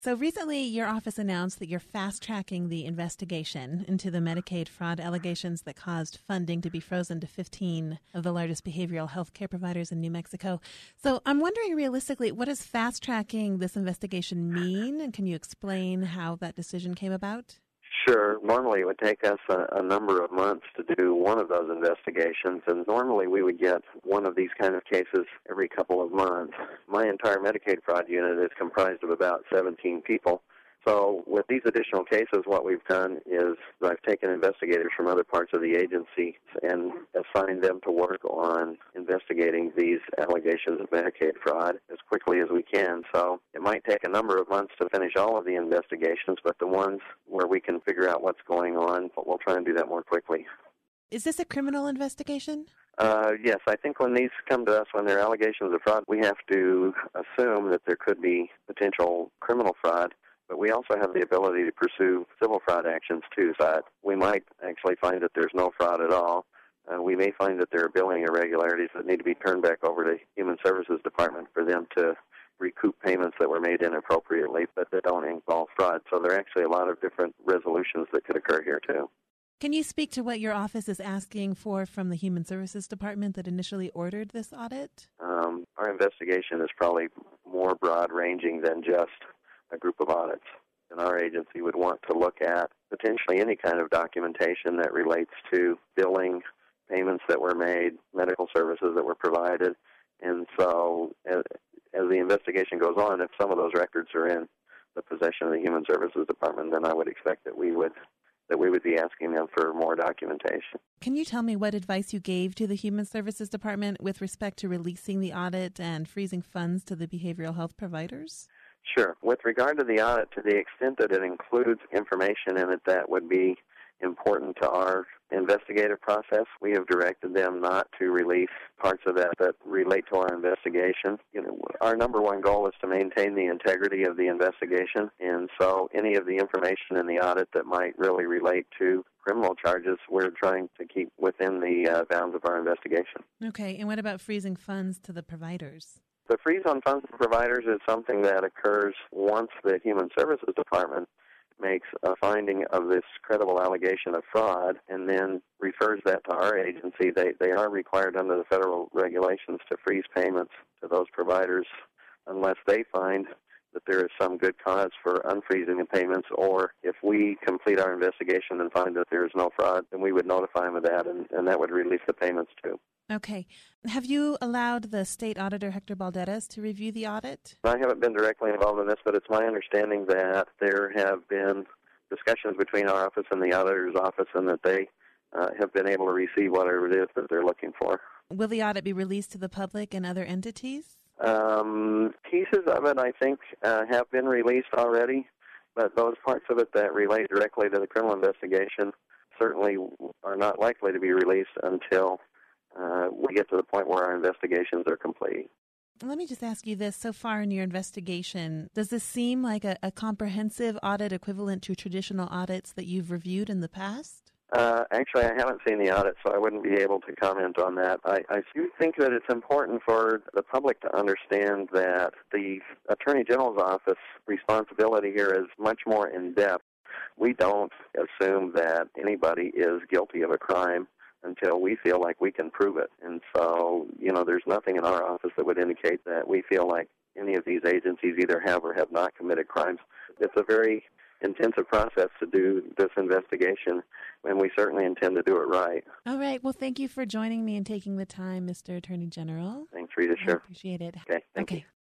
So recently, your office announced that you're fast-tracking the investigation into the Medicaid fraud allegations that caused funding to be frozen to 15 of the largest behavioral health care providers in New Mexico. So I'm wondering, realistically, what does fast-tracking this investigation mean? And can you explain how that decision came about? Sure. Normally it would take us a number of months to do one of those investigations, and normally we would get one of these kind of cases every couple of months. My entire Medicaid fraud unit is comprised of about 17 people. So with these additional cases, what we've done is I've taken investigators from other parts of the agency and assigned them to work on investigating these allegations of Medicaid fraud as quickly as we can. So it might take a number of months to finish all of the investigations, but the ones where we can figure out what's going on, we'll try and do that more quickly. Is this a criminal investigation? Yes, I think when these come to us, when they're allegations of fraud, we have to assume that there could be potential criminal fraud. But we also have the ability to pursue civil fraud actions, too. So we might actually find that there's no fraud at all. We may find that there are billing irregularities that need to be turned back over to Human Services Department for them to recoup payments that were made inappropriately, but that don't involve fraud. So there are actually a lot of different resolutions that could occur here, too. Can you speak to what your office is asking for from the Human Services Department that initially ordered this audit? Our investigation is probably more broad-ranging than just a group of audits. And our agency would want to look at potentially any kind of documentation that relates to billing, payments that were made, medical services that were provided. And so as the investigation goes on, if some of those records are in the possession of the Human Services Department, then I would expect that we would be asking them for more documentation. Can you tell me what advice you gave to the Human Services Department with respect to releasing the audit and freezing funds to the behavioral health providers? Sure. With regard to the audit, to the extent that it includes information in it that would be important to our investigative process, we have directed them not to release parts of that relate to our investigation. Our number one goal is to maintain the integrity of the investigation, and so any of the information in the audit that might really relate to criminal charges, we're trying to keep within the bounds of our investigation. Okay, and what about freezing funds to the providers? The freeze on funds to providers is something that occurs once the Human Services Department makes a finding of this credible allegation of fraud and then refers that to our agency. They are required under the federal regulations to freeze payments to those providers unless they find that there is some good cause for unfreezing the payments, or if we complete our investigation and find that there is no fraud, then we would notify them of that, and that would release the payments too. Okay. Have you allowed the state auditor, Hector Balderas, to review the audit? I haven't been directly involved in this, but it's my understanding that there have been discussions between our office and the auditor's office and that they have been able to receive whatever it is that they're looking for. Will the audit be released to the public and other entities? Pieces of it, I think, have been released already, but those parts of it that relate directly to the criminal investigation certainly are not likely to be released until we get to the point where our investigations are complete. Let me just ask you this. So far in your investigation, does this seem like a comprehensive audit equivalent to traditional audits that you've reviewed in the past? Actually, I haven't seen the audit, so I wouldn't be able to comment on that. I do think that it's important for the public to understand that the Attorney General's office responsibility here is much more in-depth. We don't assume that anybody is guilty of a crime until we feel like we can prove it. And so, there's nothing in our office that would indicate that we feel like any of these agencies either have or have not committed crimes. It's a very intensive process to do this investigation, and we certainly intend to do it right. All right. Well, thank you for joining me and taking the time, Mr. Attorney General. Thanks, Rita. Sure. I appreciate it. Okay. Thank you.